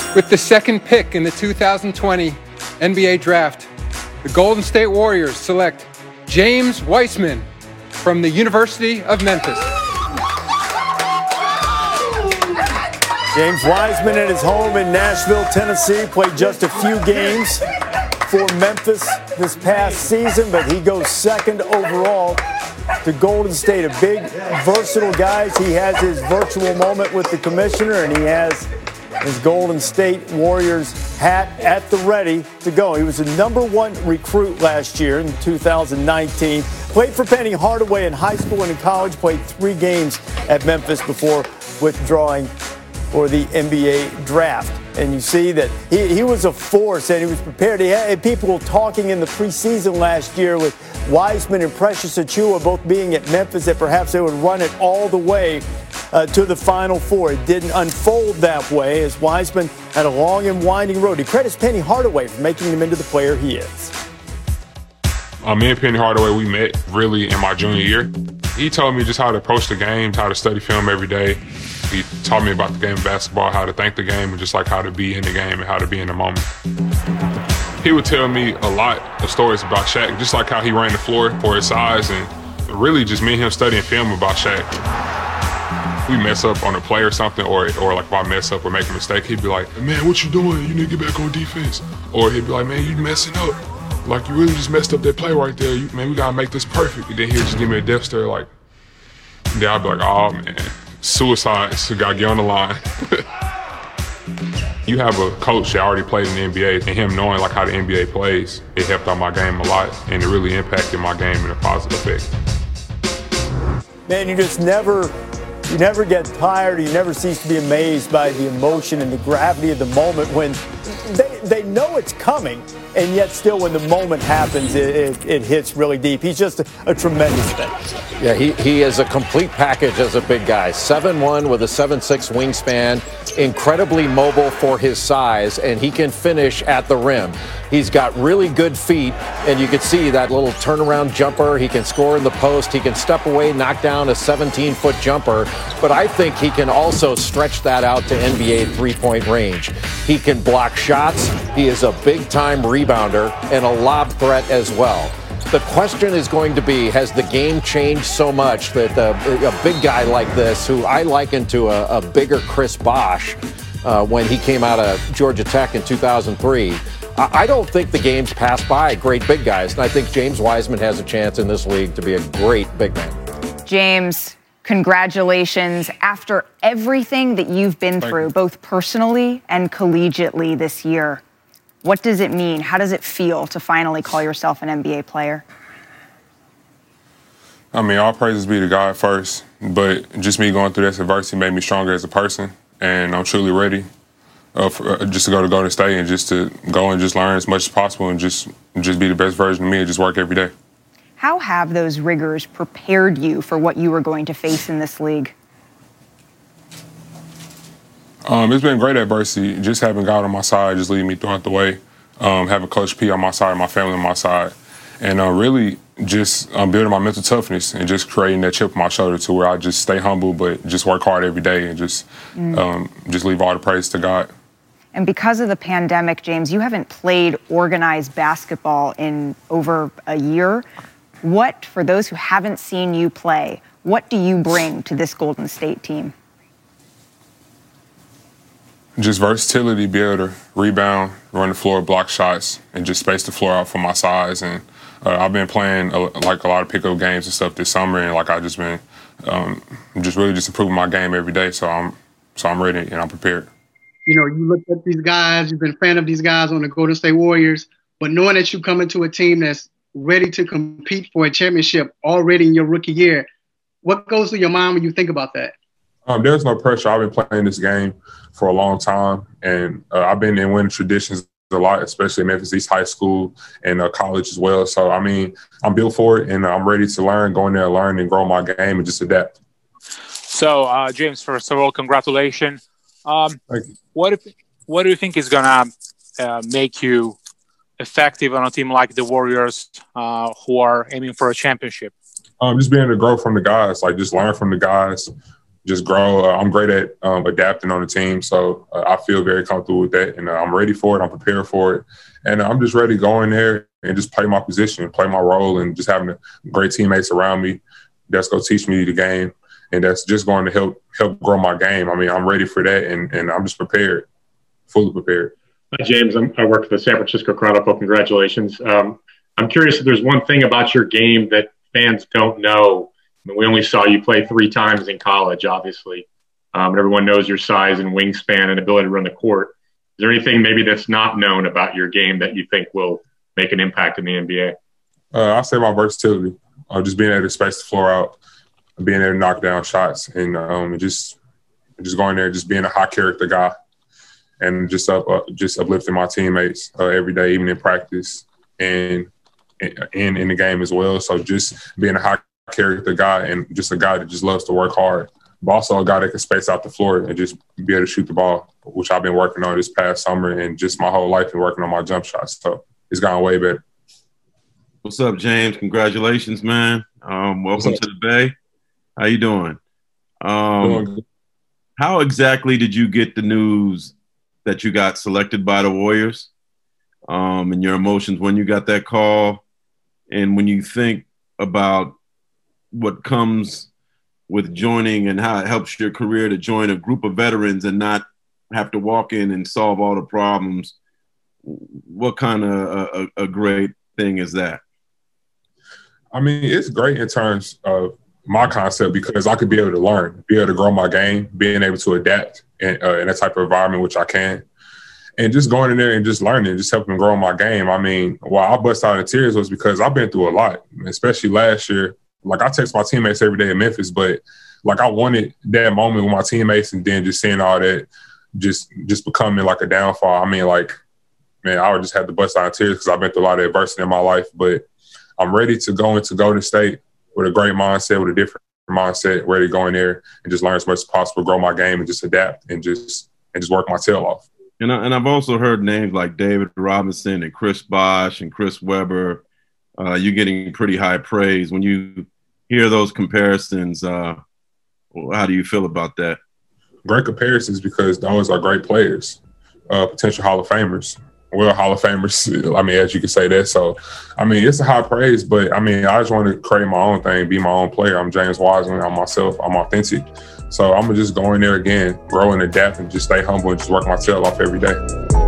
With the second pick in the 2020 NBA Draft, the Golden State Warriors select James Wiseman from the University of Memphis. James Wiseman at his home in Nashville, Tennessee, played just a few games for Memphis this past season, but he goes second overall to Golden State. A big, versatile guy. He has his virtual moment with the commissioner, and he has his Golden State Warriors hat at the ready to go. He was the #1 recruit last year in 2019. Played for Penny Hardaway in high school and in college. Played 3 games at Memphis before withdrawing for the NBA draft. And you see that he was a force and he was prepared. He had people talking in the preseason last year with Wiseman and Precious Achiuwa both being at Memphis that perhaps they would run it all the way to the Final Four. It didn't unfold that way as Wiseman had a long and winding road. He credits Penny Hardaway for making him into the player he is. Me and Penny Hardaway, we met really in my junior year. He told me just how to approach the game, how to study film every day. He taught me about the game of basketball, how to think the game, and just like how to be in the game and how to be in the moment. He would tell me a lot of stories about Shaq, just like how he ran the floor for his size, and really just me and him studying film about Shaq. We mess up on a play or something, or like if I mess up or make a mistake, he'd be like, "Man, what you doing? You need to get back on defense." Or he'd be like, "Man, you messing up. Like, you really just messed up that play right there. Man, we gotta make this perfect." And then he'd just give me a death stare, like, then I'd be like, "Oh, man. Suicide, so gotta get on the line." You have a coach that already played in the NBA, and him knowing like how the NBA plays, it helped out my game a lot, and it really impacted my game in a positive effect. Man, you never get tired, you never cease to be amazed by the emotion and the gravity of the moment when they know it's coming, and yet still when the moment happens, it hits really deep. He's just a tremendous thing. Yeah, he is a complete package as a big guy. 7'1" with a 7'6" wingspan, incredibly mobile for his size, and he can finish at the rim. He's got really good feet, and you can see that little turnaround jumper. He can score in the post. He can step away, knock down a 17-foot jumper, but I think he can also stretch that out to NBA three-point range. He can block shots. He is a big-time rebounder and a lob threat as well. The question is going to be, has the game changed so much that a big guy like this, who I liken to a bigger Chris Bosh when he came out of Georgia Tech in 2003, I don't think the game's passed by great big guys, and I think James Wiseman has a chance in this league to be a great big man. James, congratulations. After everything that you've been through, both personally and collegiately this year, what does it mean? How does it feel to finally call yourself an NBA player? I mean, all praises be to God first, but just me going through this adversity made me stronger as a person, and I'm truly ready just to go to Golden State and just to go and just learn as much as possible and just be the best version of me and just work every day. How have those rigors prepared you for what you were going to face in this league? It's been great adversity, just having God on my side, just leading me throughout the way, having Coach P on my side, my family on my side, and really just building my mental toughness and just creating that chip on my shoulder to where I just stay humble but just work hard every day and just leave all the praise to God. And because of the pandemic, James, you haven't played organized basketball in over a year. What, for those who haven't seen you play, what do you bring to this Golden State team? Just versatility, be able to rebound, run the floor, block shots, and just space the floor out for my size. And I've been playing like a lot of pickup games and stuff this summer, and like I just been really improving my game every day. So I'm ready and I'm prepared. You know, you look at these guys, you've been a fan of these guys on the Golden State Warriors, but knowing that you come into a team that's ready to compete for a championship already in your rookie year, what goes through your mind when you think about that? There's no pressure. I've been playing this game for a long time, and I've been in winning traditions a lot, especially at Memphis East High School and college as well. So, I mean, I'm built for it, and I'm ready to learn, go in there and learn and grow my game and just adapt. So, James, first of all, congratulations. Thank you. What do you think is going to make you effective on a team like the Warriors who are aiming for a championship? Just being able to grow from the guys, like just learn from the guys, just grow. I'm great at adapting on the team, so I feel very comfortable with that, and I'm ready for it. I'm prepared for it, and I'm just ready to go in there and just play my position, play my role, and just having great teammates around me that's going to teach me the game, and that's just going to help grow my game. I mean, I'm ready for that, and I'm just prepared, fully prepared. Hi, James. I work for the San Francisco Chronicle. Congratulations. I'm curious if there's one thing about your game that fans don't know. I mean, we only saw you play 3 times in college, obviously. Everyone knows your size and wingspan and ability to run the court. Is there anything maybe that's not known about your game that you think will make an impact in the NBA? I'll say my versatility. Just being able to space the floor out, being able to knock down shots, and just going there, just being a high character guy, and just uplifting my teammates every day, even in practice and in the game as well. So just being a high character guy and just a guy that just loves to work hard, but also a guy that can space out the floor and just be able to shoot the ball, which I've been working on this past summer and just my whole life and working on my jump shots. So it's gone way better. What's up, James? Congratulations, man. Welcome to the Bay. How you doing? How exactly did you get the news that you got selected by the Warriors, and your emotions when you got that call, and when you think about what comes with joining and how it helps your career to join a group of veterans and not have to walk in and solve all the problems? What kind of a great thing is that? I mean, it's great in terms of my concept because I could be able to learn, be able to grow my game, being able to adapt in that type of environment, which I can. And just going in there and just learning, just helping grow my game. I mean, why I bust out in tears was because I've been through a lot, especially last year. Like, I text my teammates every day in Memphis, but, like, I wanted that moment with my teammates, and then just seeing all that just becoming, like, a downfall. I mean, like, man, I would just have to bust out in tears because I've been through a lot of adversity in my life. But I'm ready to go into Golden State with a great mindset, with a different mindset, ready to go in there and just learn as much as possible, grow my game, and just adapt and just work my tail off. And I've also heard names like David Robinson and Chris Bosh and Chris Webber. You're getting pretty high praise. When you hear those comparisons, how do you feel about that? Great comparisons because those are great players, potential Hall of Famers. Well, Hall of Famers, I mean, as you can say that. So, I mean, it's a high praise, but, I mean, I just want to create my own thing, be my own player. I'm James Wiseman. I'm myself. I'm authentic. So I'm going to just go in there again, grow and adapt, and just stay humble and just work my tail off every day.